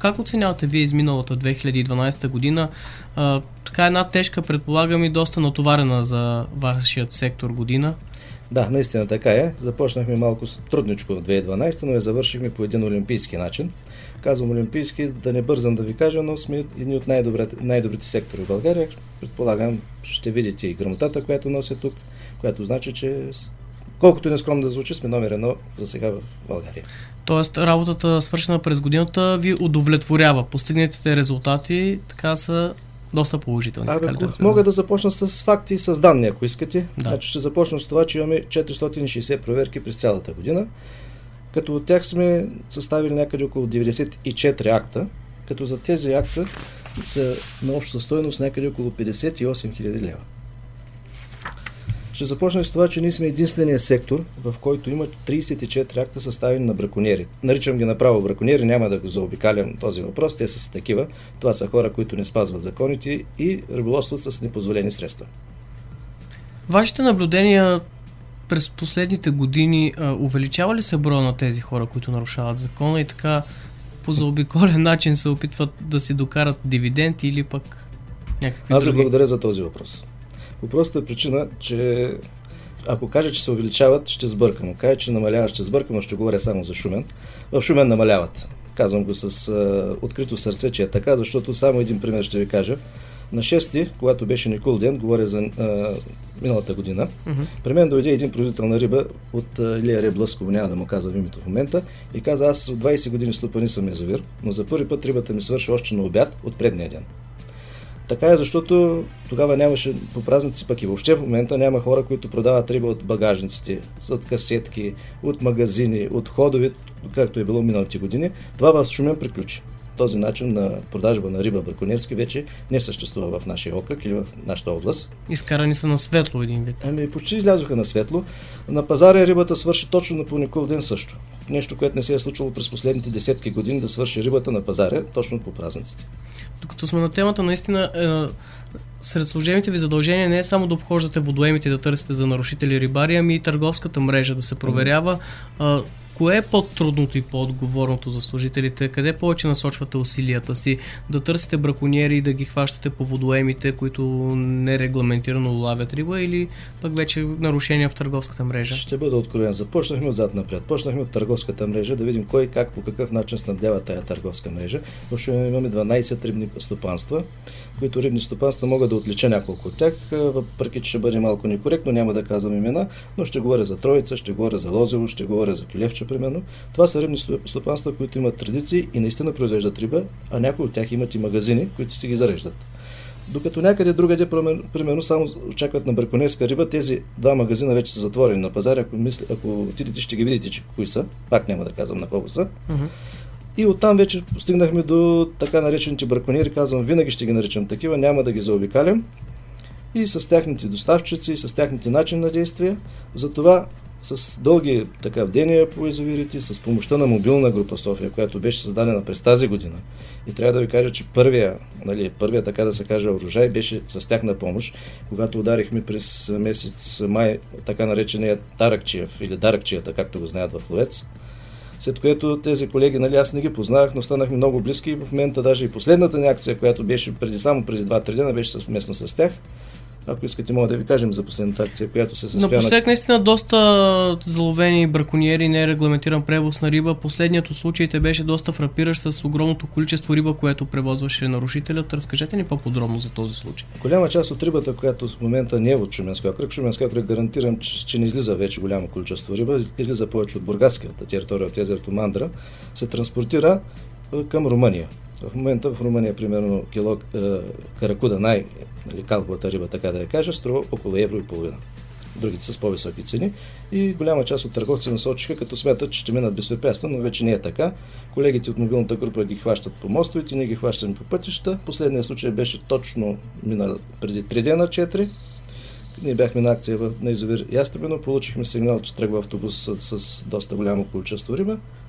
как оценявате вие изминалата 2012 година? Така една тежка, предполагам и доста натоварена за вашият сектор година. Да, наистина така е. Започнахме малко трудничко в 2012, но я завършихме по един олимпийски начин. Казвам олимпийски, да не бързам да ви кажа, но сме едни от най-добрите сектори в България. Предполагам, ще видите и грамотата, която нося тук, която значи, че колкото и нескромно да звучи, сме номер 1 за сега в България. Тоест работата, свършена през годината, ви удовлетворява. Постигнатите резултати така са доста положителни. Мога да започна с факти и с данни, ако искате. Да. Значи ще започна с това, че имаме 460 проверки през цялата година, като от тях сме съставили някъде около 94 акта, като за тези акта са на обща стойност някъде около 58 000 лева. Ще започна с това, че ние сме единствения сектор, в който има 34 акта съставени на браконьери. Наричам ги направо браконьери, няма да го заобикалям този въпрос, те са такива. Това са хора, които не спазват законите и риболовстват с непозволени средства. Вашите наблюдения през последните години увеличава ли се броя на тези хора, които нарушават закона и така по заобиколен начин се опитват да си докарат дивиденти или пък някакви Аз ви други? благодаря за този въпрос. По простата причина, че ако кажа, че се увеличават, ще сбъркам. Ако кажа, че намаляват, ще сбъркам, но ще говоря само за Шумен. В Шумен намаляват. Казвам го с открито сърце, че е така, защото само един пример ще ви кажа. На 6-ти, когато беше Никол ден, говоря за миналата година, при мен дойде един производител на риба от Илия Реблъсково, няма да му казвам името в момента, и каза: аз от 20 години стопанисвам язовир, но за първи път рибата ми свърши още на обяд от предния ден. Така е, защото тогава нямаше по празници, пък и въобще в момента няма хора, които продават риба от багажниците, от касетки, от магазини, от ходови, както е било миналите години. Това в Шумен приключи. Този начин на продажба на риба браконьерски вече не съществува в нашия окръг или в нашата област. Изкарани са на светло един вид. Почти излязоха на светло. На пазара рибата свърши точно на по Никол ден също. Нещо, което не се е случило през последните десетки години, да свърши рибата на пазара точно по празниците. Докато сме на темата, наистина сред служебните ви задължения не е само да обхождате водоемите и да търсите за нарушители рибари, ами и търговската мрежа да се проверява. Кое е по-трудното и по-отговорното за служителите? Къде повече насочвате усилията си? Да търсите браконьери и да ги хващате по водоемите, които нерегламентирано лавят риба, или пък вече нарушения в търговската мрежа? Ще бъда откровен. Започнахме отзад напред. Почнахме от търговската мрежа, да видим кой как, по какъв начин снабдява тая търговска мрежа. Защото имаме 12 рибни стопанства, които рибни стопанства могат да отлича няколко от тях, въпреки че ще бъде малко некоректно, няма да казвам имена, но ще говоря за Троица, ще говоря за Лозево, ще говоря за Килевче, примерно. Това са рибни стопанства, които имат традиции и наистина произвеждат риба, а някои от тях имат и магазини, които си ги зареждат. Докато някъде другаде, примерно, само очакват на браконьерска риба, тези два магазина вече са затворени на пазара. Ако отидете, ще ги видите, че кои са. Пак няма да казвам на колко са. И оттам вече стигнахме до така наречените браконьери. Казвам, винаги ще ги наричам такива, няма да ги заобикалям. И с тяхните доставчици, и с тяхните начин на действие. Затова с дълги бдения по язовирите, с помощта на мобилна група София, която беше създадена през тази година. И трябва да ви кажа, че първия, така да се каже, урожай беше с тяхна помощ, когато ударихме през месец май така наречения Даракчиев или Даракчията, както го знаят в Ловец. След което тези колеги, аз не ги познавах, но станахме много близки и в момента даже и последната ни акция, която беше само преди 2-3 дена, беше съвместно с тях. Ако искате, мога да ви кажем за последната акция, която се състоя. Напоследък наистина доста заловени браконьери, нерегламентиран превоз на риба. Последният от случаите беше доста фрапиращ с огромното количество риба, което превозваше нарушителят. Разкажете ни по-подробно за този случай. Голяма част от рибата, която в момента не е от Шуменския окръг, Шуменския окръг гарантирам, че не излиза вече голямо количество риба, излиза повече от бургаската територия, от езерото Мандра, се транспортира към Румъния. В момента в Румъния, примерно, кило каракуда, калповата риба, така да я кажа, струва около евро и половина. Другите са с по-високи цени и голяма част от търговци насочиха, като смятат, че ще минат безпрепятствено, но вече не е така. Колегите от мобилната група ги хващат по мостовете, ние ги хващаме по пътища. Последният случай беше точно преди 3 дена, 4. Ние бяхме на акция на язовир Ястребино, получихме сигнал, че тръгва автобус с доста голямо количество риба.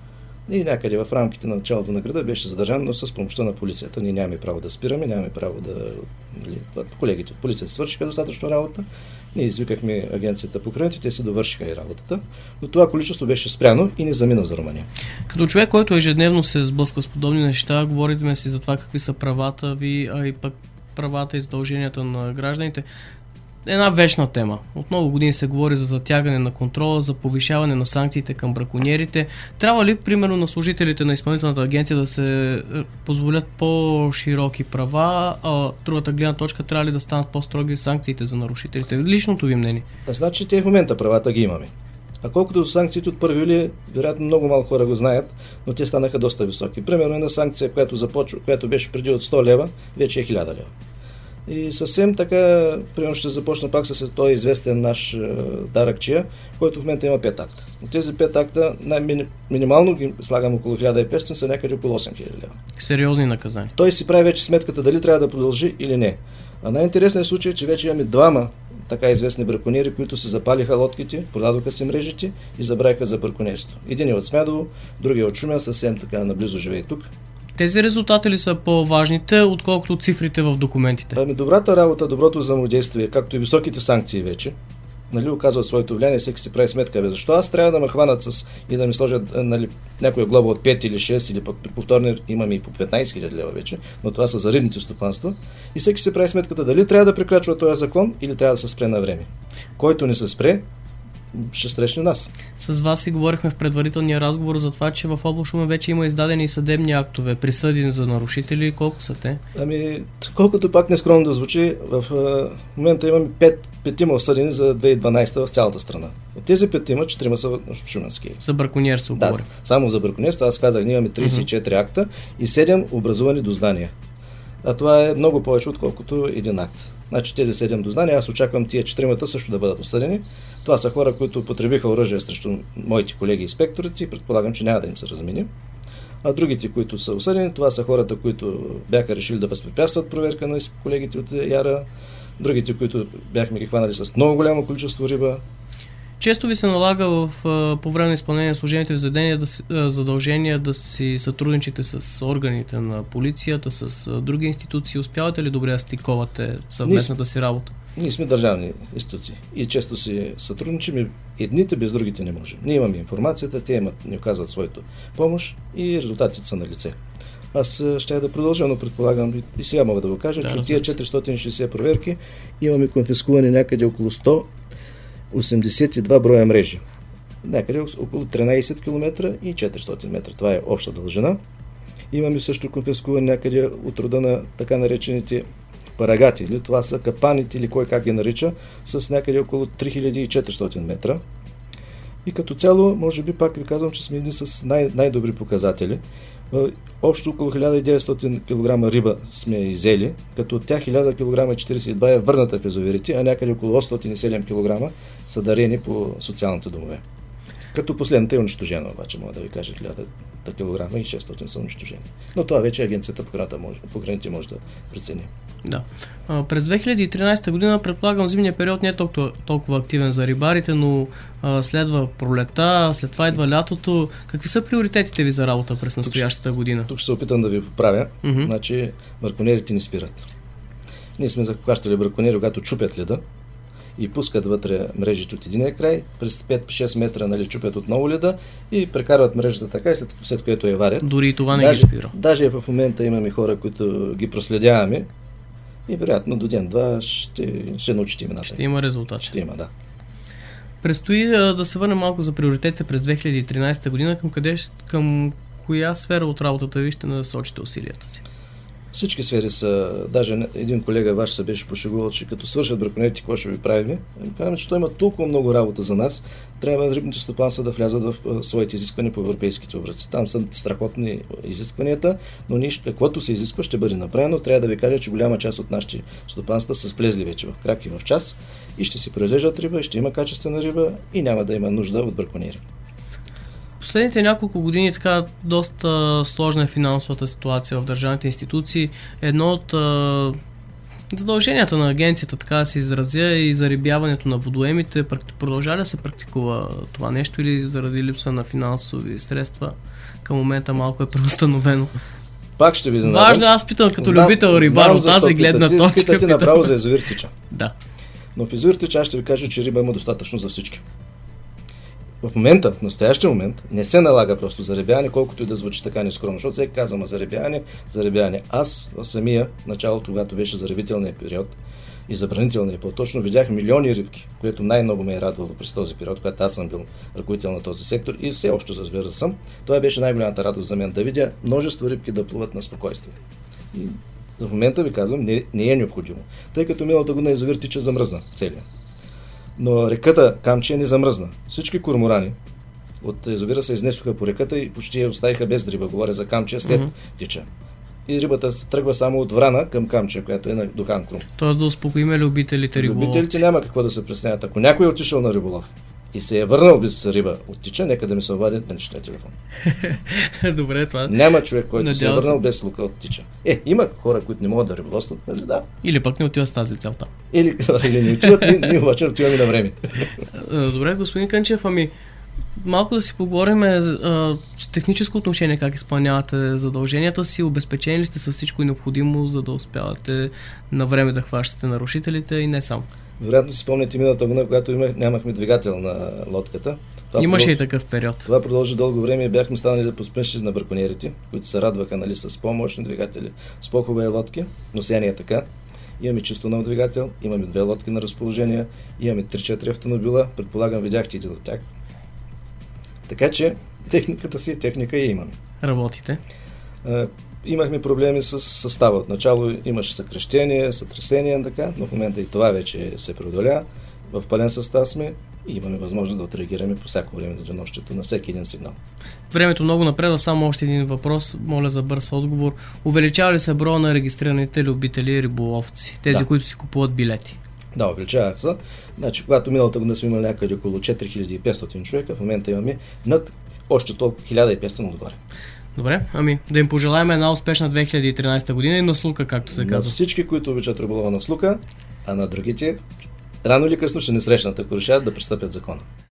И някъде в рамките на началото на града беше задържан, но с помощта на полицията. Ние нямаме право да спираме, нямаме право да... Колегите от полицията свършиха достатъчно работа. Ние извикахме агенцията по храните, те си довършиха и работата. Но това количество беше спряно и не замина за Румъния. Като човек, който ежедневно се сблъсква с подобни неща, говорите си за това какви са правата ви, а и пък правата и задълженията на гражданите. Една вечна тема. От много години се говори за затягане на контрола, за повишаване на санкциите към браконьерите. Трябва ли, примерно, на служителите на изпълнителната агенция да се позволят по-широки права, а другата гледна точка трябва ли да станат по-строги санкциите за нарушителите? Личното ви мнение? Значи, те в момента правата ги имаме. А колкото до санкциите от 1 юли, вероятно много малко хора го знаят, но те станаха доста високи. Примерно една санкция, която беше преди от 100 лева, вече е 1000 лева. И съвсем така, примерно ще започна пак с този известен наш даръкчия, който в момента има 5 акта. От тези 5 акта минимално ги слагам около 1500, са някъде около 8000 лева. Сериозни наказания. Той си прави вече сметката дали трябва да продължи или не. А най-интересният случай е, че вече имаме двама така известни браконьери, които се запалиха лодките, продадоха си мрежите и забравиха за браконьерство. Един е от Смядово, другия е от Шумен, съвсем така наблизо живее тук. Тези резултати ли са по-важните, отколкото цифрите в документите? Добрата работа, доброто взаимодействие, както и високите санкции вече, оказват своето влияние, всеки си прави сметка. Защо аз трябва да ме хванат и да ми сложат някоя глоба от 5 или 6, или пък при повторни имаме и по 15 000 лева вече, но това са за рибните стопанства. И всеки си прави сметката дали трябва да прекрачва този закон или трябва да се спре на време. Който не се спре, ще срещне нас. С вас си говорихме в предварителния разговор за това, че в област Шумен вече има издадени съдебни актове, присъдени за нарушители. Колко са те? Колкото пак нескромно да звучи, в момента имаме 5 осъдени за 2012 в цялата страна. От тези 5 4 са шуменски. За браконьерство говорим. Да, само за браконьерство. Аз казах, ние имаме 34 акта и 7 образувани дознания. А това е много повече, отколкото един акт. Значи тези 7 дознания, аз очаквам тия 4 също да бъдат осъдени. Това са хора, които потребиха оръжие срещу моите колеги инспекторите и предполагам, че няма да им се размини. А другите, които са осъдени, това са хората, които бяха решили да възпрепятстват проверка на колегите от Яра, другите, които бяхме ги хванали с много голямо количество риба. Често ви се налага по време на изпълнение на служебните задължения да си сътрудничите с органите на полицията, с други институции. Успявате ли добре да стиковате съвместната си работа? Ние сме държавни институции и често си сътрудничим и едните без другите не можем. Ние имаме информацията, те ни оказват своето помощ и резултатите са на лице. Аз ще да продължа, но предполагам и сега мога да го кажа, че от тия 460 проверки имаме конфискувани някъде около 182 броя мрежи. Някъде около 13 км и 400 метра. Това е обща дължина. Имаме също конфискувани някъде от рода на така наречените парагати, или това са капаните, или кой как ги нарича, с някъде около 3400 метра. И като цяло, може би пак ви казвам, че сме едни с най-добри показатели. Общо около 1900 кг риба сме изели, като от тях 1000 кг 42 е върната в язовирите, а някъде около 807 кг са дарени по социалните домове. Като последната е унищожена, обаче мога да ви кажа 1000 кг и 600 са унищожени. Но това вече агенцията по храните може да прецени. Да. През 2013 година, предполагам, зимния период не е толкова активен за рибарите, но следва пролета, след това идва лятото. Какви са приоритетите ви за работа през настоящата година? Тук ще се опитам да ви поправя. Значи, браконьерите не спират. Ние сме захващали браконьери, когато чупят леда и пускат вътре мрежите от единия край, през 5-6 метра чупят отново леда и прекарват мрежата така, и след което я варят. Дори и това не ги спира. Даже в момента имаме хора, които ги проследяваме и вероятно до ден-два ще научите имената. Ще има резултат. Ще има, да. Предстои да се върнем малко за приоритетите през 2013 година. Към коя сфера от работата ви ще насочите усилията си? Всички сфери са, даже един колега ваш се беше пошегувал, че като свършат браконьерите, какво ще ви правим? Казваме, че той има толкова много работа за нас, трябва рибните стопанства да влязат в своите изисквания по европейските образци. Там са страхотни изискванията, но каквото се изисква ще бъде направено. Трябва да ви кажа, че голяма част от нашите стопанства са влезли вече в крак и в час и ще си произвеждат риба, и ще има качествена риба и няма да има нужда от браконьери. Последните няколко години така доста сложна е финансовата ситуация в държавните институции. Едно от Задълженията на агенцията, така да се изразя, и зарибяването на водоемите, продължава да се практикува това нещо или заради липса на финансови средства към момента малко е преустановено? Пак ще ви знам. Важно, аз питам като любител рибар от тази гледна точка. Питате направо за язовир Тича. Да. Но в язовир Тича аз ще ви кажа, че риба има достатъчно за всички. В момента, в настоящия момент, не се налага просто заребяване, колкото и да звучи така нескромно, защото всеки казва, заребяване. Аз в самия началото, когато беше заребителният период и забранителният по-точно, видях милиони рибки, което най-много ме е радвало през този период, когато аз съм бил ръководител на този сектор и все още, разбира съм. Това беше най-голямата радост за мен, да видя множество рибки да плуват на спокойствие. И в момента ви казвам, не е необходимо, тъй като миналата година язовир Тича замръзна целия. Но реката Камчия не замръзна. Всички корморани от язовира се изнесоха по реката и почти я оставиха без риба. Говоря за Камчия след Тича. И рибата тръгва само от Врана към Камчия, която е до Хан Крум. Тоест да успокоим любителите риболовци. Любителите няма какво да се пресняват. Ако някой е отишъл на риболов и се е върнал без риба от Тича, нека да ми се обади на личния телефон. Добре, това. Няма човек, който се е върнал без лука от Тича. Има хора, които не могат да риболовстват, да. Или пък не отиват с тази целта. Или не отиват, ние обаче отиваме на време. Добре, господин Кънчев, малко да си поговорим с техническо отношение, как изпълнявате задълженията си, обезпечени ли сте с всичко необходимо, за да успявате на време да хващате нарушителите и не само. Вероятно си спомняте миналата година, когато нямахме двигател на лодката. Имаше и такъв период. Това продължи дълго време и бяхме станали посмешни на браконьерите, които се радваха с по-мощни двигатели, с по-хубави лодки, но сега не е така. Имаме чисто нов двигател, имаме 2 лодки на разположение, имаме 3-4 автомобила, предполагам видяхте един от тях. Така че техниката си техника и имаме. Работите? Имахме проблеми с състава. Отначало имаше съкращение, сътресение, така, но в момента и това вече се преодоля. В пълен състав сме и имаме възможност да отреагираме по всяко време на денонощието на всеки един сигнал. Времето много напредва, само още един въпрос, моля за бърз отговор. Увеличава ли се броя на регистрираните любители и риболовци, тези, които си купуват билети? Да, увеличава се. Значи, когато миналата година сме имали някъде около 4500 човека, в момента имаме над още толкова 1500 отгоре. Добре, да им пожелаем една успешна 2013 година и на слука, както се казва. На всички, които обичат риболова на слука, а на другите, рано или късно ще не срещнат, ако решат да престъпят закона.